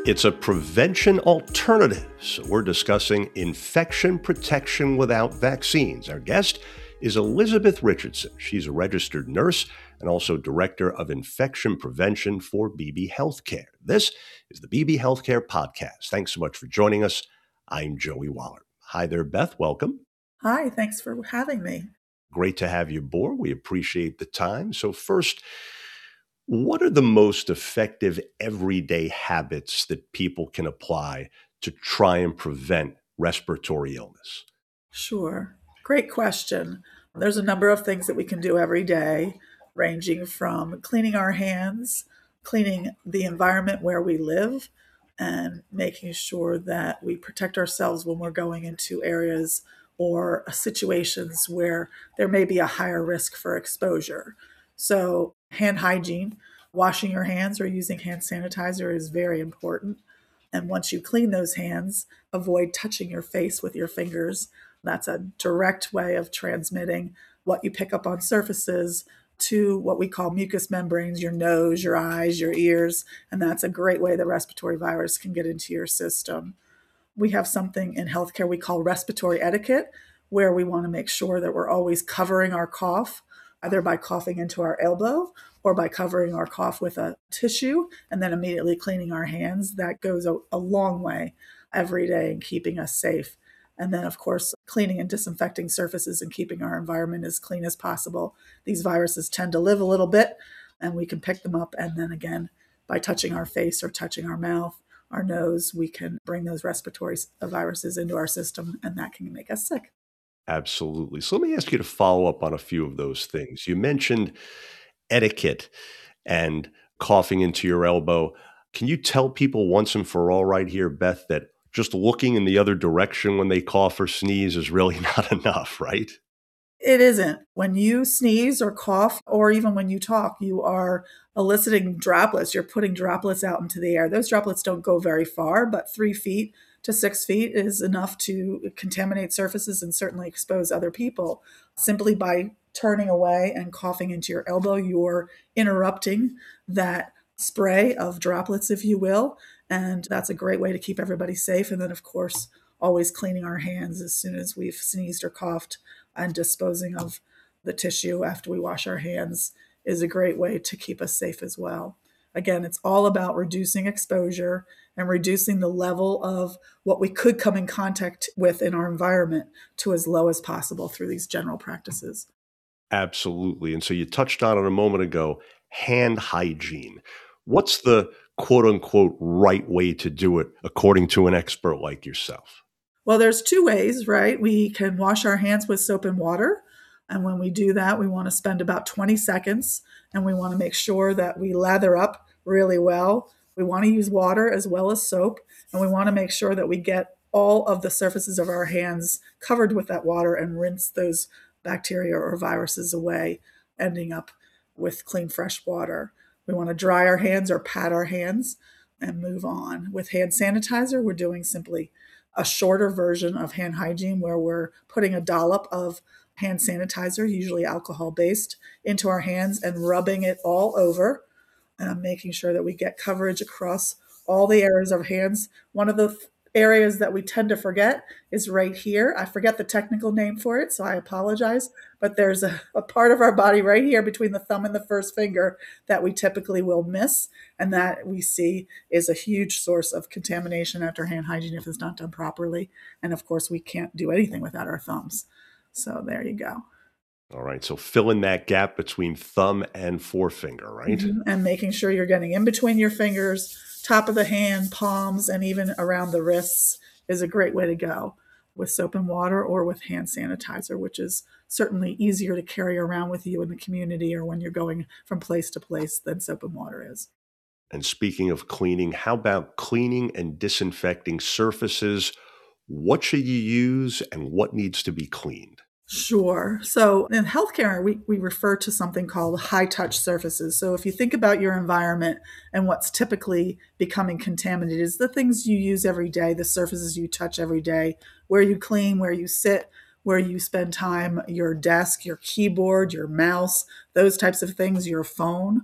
It's a prevention alternative. So we're discussing infection protection without vaccines. Our guest is Elizabeth Richardson. She's a registered nurse and also director of infection prevention for BB Healthcare. This is the BB Healthcare Podcast. Thanks so much for joining us. I'm Joey Waller. Hi there, Beth. Welcome. Hi, thanks for having me. Great to have you aboard. We appreciate the time. So first, what are the most effective everyday habits that people can apply to try and prevent respiratory illness? Sure. Great question. There's a number of things that we can do every day, ranging from cleaning our hands, cleaning the environment where we live, and making sure that we protect ourselves when we're going into areas or situations where there may be a higher risk for exposure. So, hand hygiene, washing your hands or using hand sanitizer is very important. And once you clean those hands, avoid touching your face with your fingers. That's a direct way of transmitting what you pick up on surfaces to what we call mucous membranes, your nose, your eyes, your ears. And that's a great way the respiratory virus can get into your system. We have something in healthcare we call respiratory etiquette, where we want to make sure that we're always covering our cough, either by coughing into our elbow or by covering our cough with a tissue and then immediately cleaning our hands. That goes a long way every day in keeping us safe. And then, of course, cleaning and disinfecting surfaces and keeping our environment as clean as possible. These viruses tend to live a little bit, and we can pick them up. And then again, by touching our face or touching our mouth, our nose, we can bring those respiratory viruses into our system, and that can make us sick. Absolutely. So let me ask you to follow up on a few of those things. You mentioned etiquette and coughing into your elbow. Can you tell people once and for all right here, Beth, that just looking in the other direction when they cough or sneeze is really not enough, right? It isn't. When you sneeze or cough, or even when you talk, you are eliciting droplets. You're putting droplets out into the air. Those droplets don't go very far, but 3 feet to 6 feet is enough to contaminate surfaces and certainly expose other people. Simply by turning away and coughing into your elbow, you're interrupting that spray of droplets, if you will. And that's a great way to keep everybody safe. And then, of course, always cleaning our hands as soon as we've sneezed or coughed, and disposing of the tissue after we wash our hands is a great way to keep us safe as well. Again, it's all about reducing exposure and reducing the level of what we could come in contact with in our environment to as low as possible through these general practices. Absolutely. And so you touched on it a moment ago, hand hygiene. What's the quote unquote right way to do it according to an expert like yourself? Well, there's two ways, right? We can wash our hands with soap and water. And when we do that, we want to spend about 20 seconds and we want to make sure that we lather up really well. We want to use water as well as soap. And we want to make sure that we get all of the surfaces of our hands covered with that water and rinse those bacteria or viruses away, ending up with clean, fresh water. We want to dry our hands or pat our hands and move on. With hand sanitizer, we're doing simply a shorter version of hand hygiene where we're putting a dollop of hand sanitizer, usually alcohol based, into our hands and rubbing it all over, making sure that we get coverage across all the areas of hands. One of the areas that we tend to forget is right here. I forget the technical name for it, so I apologize. But there's a part of our body right here between the thumb and the first finger that we typically will miss, and that we see is a huge source of contamination after hand hygiene if it's not done properly. And of course, we can't do anything without our thumbs. So there you go. All right. So fill in that gap between thumb and forefinger, right? And making sure you're getting in between your fingers, top of the hand, palms, and even around the wrists is a great way to go with soap and water or with hand sanitizer, which is certainly easier to carry around with you in the community or when you're going from place to place than soap and water is. And speaking of cleaning, how about cleaning and disinfecting surfaces? What should you use and what needs to be cleaned? Sure. So in healthcare, we refer to something called high touch surfaces. So if you think about your environment and what's typically becoming contaminated is the things you use every day, the surfaces you touch every day, where you clean, where you sit, where you spend time, your desk, your keyboard, your mouse, those types of things, your phone.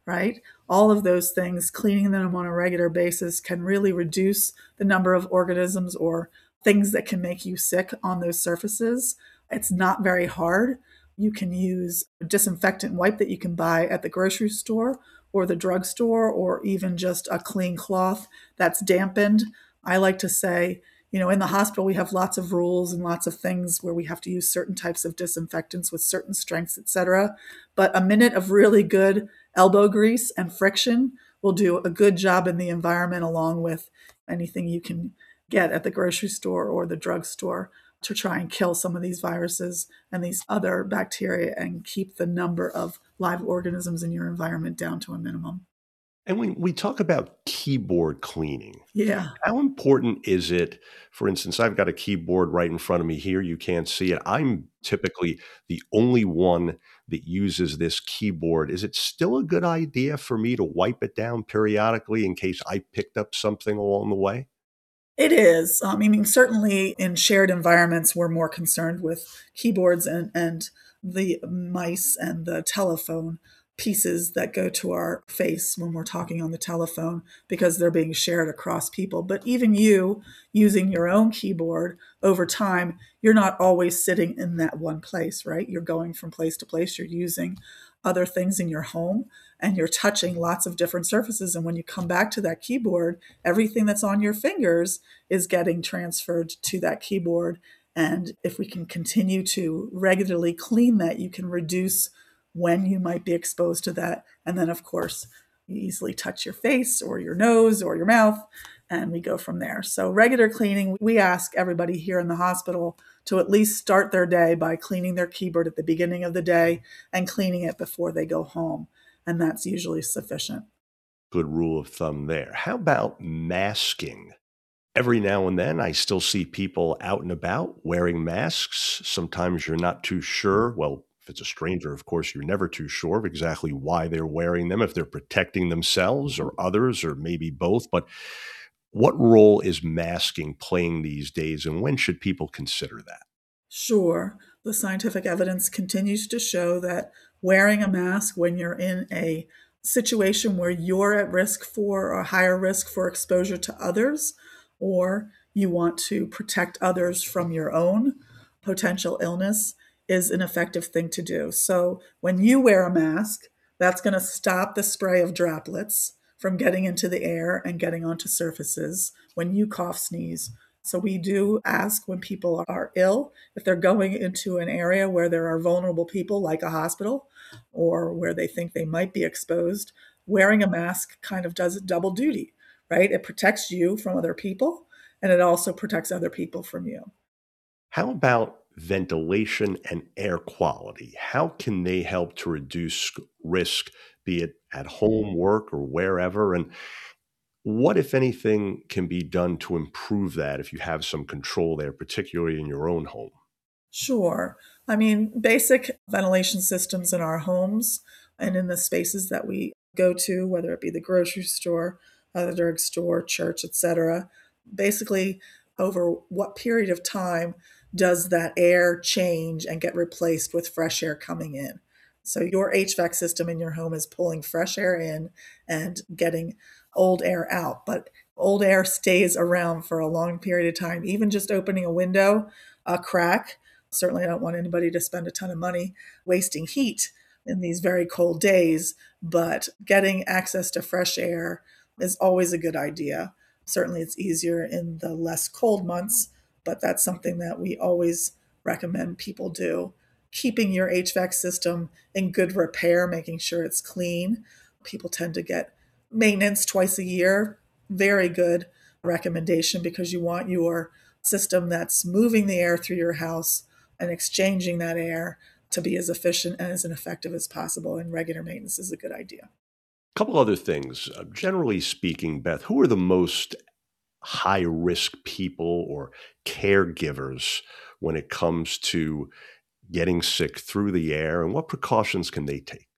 right? All of those things, cleaning them on a regular basis can really reduce the number of organisms or things that can make you sick on those surfaces. It's not very hard. You can use a disinfectant wipe that you can buy at the grocery store or the drugstore, or even just a clean cloth that's dampened. I like to say, in the hospital, we have lots of rules and lots of things where we have to use certain types of disinfectants with certain strengths, etc. But a minute of really good elbow grease and friction will do a good job in the environment, along with anything you can get at the grocery store or the drugstore to try and kill some of these viruses and these other bacteria and keep the number of live organisms in your environment down to a minimum. And when we talk about keyboard cleaning, Yeah. how important is it? For instance, I've got a keyboard right in front of me here. You can't see it. I'm typically the only one that uses this keyboard. Is it still a good idea for me to wipe it down periodically in case I picked up something along the way? It is. I mean, certainly in shared environments, we're more concerned with keyboards and the mice and the telephone pieces that go to our face when we're talking on the telephone because they're being shared across people. But even you using your own keyboard over time, you're not always sitting in that one place, right? You're going from place to place. You're using other things in your home and you're touching lots of different surfaces. And when you come back to that keyboard, everything that's on your fingers is getting transferred to that keyboard. And if we can continue to regularly clean that, you can reduce when you might be exposed to that. And then, of course, you easily touch your face or your nose or your mouth, and we go from there. So, regular cleaning, we ask everybody here in the hospital to at least start their day by cleaning their keyboard at the beginning of the day and cleaning it before they go home. And that's usually sufficient. Good rule of thumb there. How about masking? Every now and then, I still see people out and about wearing masks. Sometimes you're not too sure. Well, if it's a stranger, of course, you're never too sure of exactly why they're wearing them, if they're protecting themselves or others, or maybe both. But what role is masking playing these days, and when should people consider that? Sure, the scientific evidence continues to show that wearing a mask when you're in a situation where you're at risk for or higher risk for exposure to others, or you want to protect others from your own potential illness, is an effective thing to do. So when you wear a mask, that's going to stop the spray of droplets from getting into the air and getting onto surfaces when you cough, sneeze. So we do ask when people are ill, if they're going into an area where there are vulnerable people, like a hospital, or where they think they might be exposed, wearing a mask kind of does double duty, right? It protects you from other people, and it also protects other people from you. How about ventilation and air quality? How can they help to reduce risk, be it at home, work, or wherever? And what, if anything, can be done to improve that if you have some control there, particularly in your own home? Sure. I mean, basic ventilation systems in our homes and in the spaces that we go to, whether it be the grocery store, the drugstore, church, etc. Basically, over what period of time does that air change and get replaced with fresh air coming in? So, your HVAC system in your home is pulling fresh air in and getting old air out. But old air stays around for a long period of time. Even just opening a window, a crack. Certainly, I don't want anybody to spend a ton of money wasting heat in these very cold days, but getting access to fresh air is always a good idea. Certainly, it's easier in the less cold months, but that's something that we always recommend people do. Keeping your HVAC system in good repair, making sure it's clean. People tend to get maintenance twice a year. Very good recommendation because you want your system that's moving the air through your house and exchanging that air to be as efficient and as effective as possible. And regular maintenance is a good idea. A couple other things. Generally speaking, Beth, who are the most high risk people or caregivers when it comes to getting sick through the air, and what precautions can they take?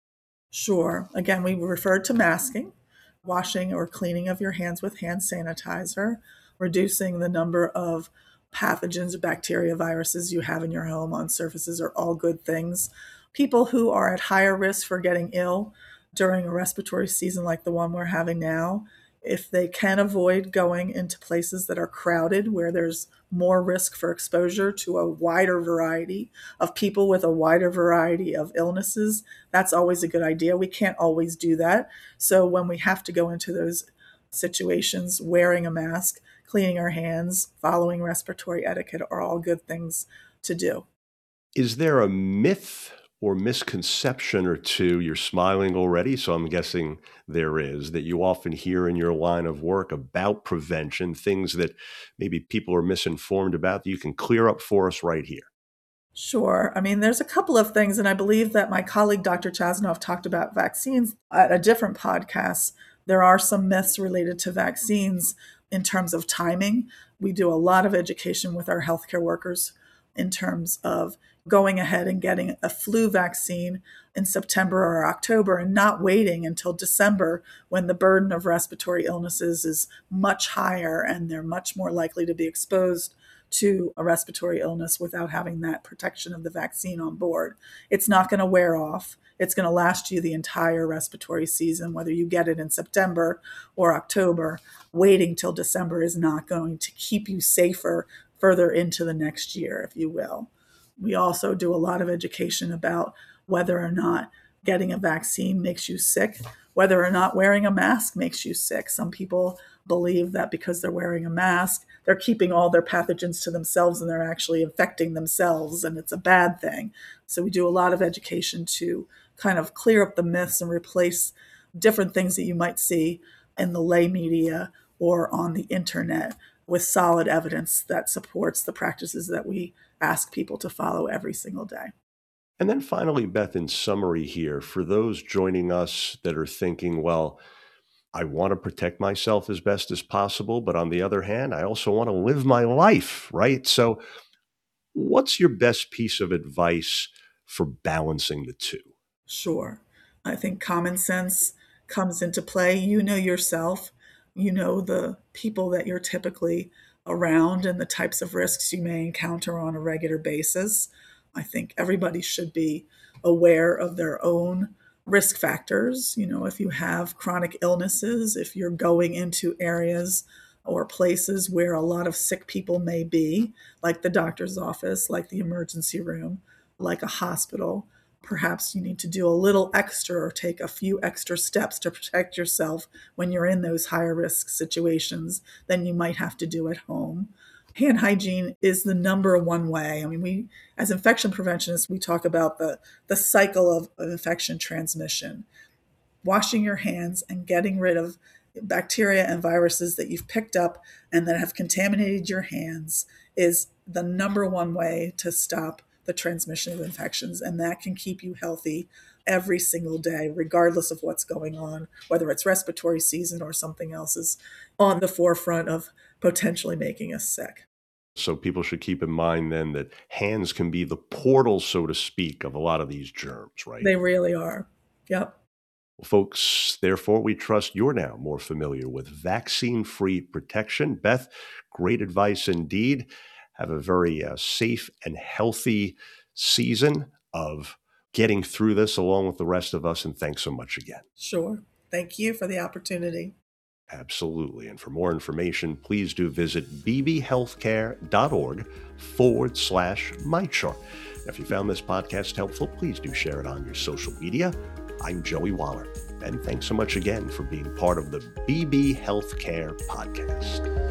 Sure. Again, we referred to masking, washing or cleaning of your hands with hand sanitizer, reducing the number of pathogens, bacteria, viruses you have in your home on surfaces are all good things. People who are at higher risk for getting ill, during a respiratory season like the one we're having now, if they can avoid going into places that are crowded, where there's more risk for exposure to a wider variety of people with a wider variety of illnesses, that's always a good idea. We can't always do that. So when we have to go into those situations, wearing a mask, cleaning our hands, following respiratory etiquette are all good things to do. Is there a myth or misconception or two? You're smiling already, so I'm guessing there is, that you often hear in your line of work about prevention, things that maybe people are misinformed about that you can clear up for us right here? Sure. I mean, there's a couple of things, and I believe that my colleague, Dr. Chasnov, talked about vaccines at a different podcast. There are some myths related to vaccines in terms of timing. We do a lot of education with our healthcare workers in terms of going ahead and getting a flu vaccine in September or October and not waiting until December, when the burden of respiratory illnesses is much higher and they're much more likely to be exposed to a respiratory illness without having that protection of the vaccine on board. It's not going to wear off. It's going to last you the entire respiratory season, whether you get it in September or October. Waiting till December is not going to keep you safer further into the next year, if you will. We also do a lot of education about whether or not getting a vaccine makes you sick, whether or not wearing a mask makes you sick. Some people believe that because they're wearing a mask, they're keeping all their pathogens to themselves and they're actually infecting themselves, and it's a bad thing. So we do a lot of education to kind of clear up the myths and replace different things that you might see in the lay media or on the internet with solid evidence that supports the practices that we ask people to follow every single day. And then finally, Beth, in summary here, for those joining us that are thinking, well, I want to protect myself as best as possible, but on the other hand, I also want to live my life, right? So what's your best piece of advice for balancing the two? Sure. I think common sense comes into play. You know yourself, you know the people that you're typically around and the types of risks you may encounter on a regular basis. I think everybody should be aware of their own risk factors. You know, if you have chronic illnesses, if you're going into areas or places where a lot of sick people may be, like the doctor's office, like the emergency room, like a hospital, perhaps you need to do a little extra or take a few extra steps to protect yourself when you're in those higher risk situations than you might have to do at home. Hand hygiene is the number one way. I mean, we, as infection preventionists, we talk about the cycle of infection transmission. Washing your hands and getting rid of bacteria and viruses that you've picked up and that have contaminated your hands is the number one way to stop the transmission of infections. And that can keep you healthy every single day, regardless of what's going on, whether it's respiratory season or something else is on the forefront of potentially making us sick. So people should keep in mind then that hands can be the portal, so to speak, of a lot of these germs, right? They really are. Yep. Well, folks, therefore, we trust you're now more familiar with vaccine-free protection. Beth, great advice indeed. Have a very safe and healthy season of getting through this along with the rest of us. And thanks so much again. Sure. Thank you for the opportunity. Absolutely. And for more information, please do visit bbhealthcare.org/MyChart. If you found this podcast helpful, please do share it on your social media. I'm Joey Waller, and thanks so much again for being part of the BB Healthcare Podcast.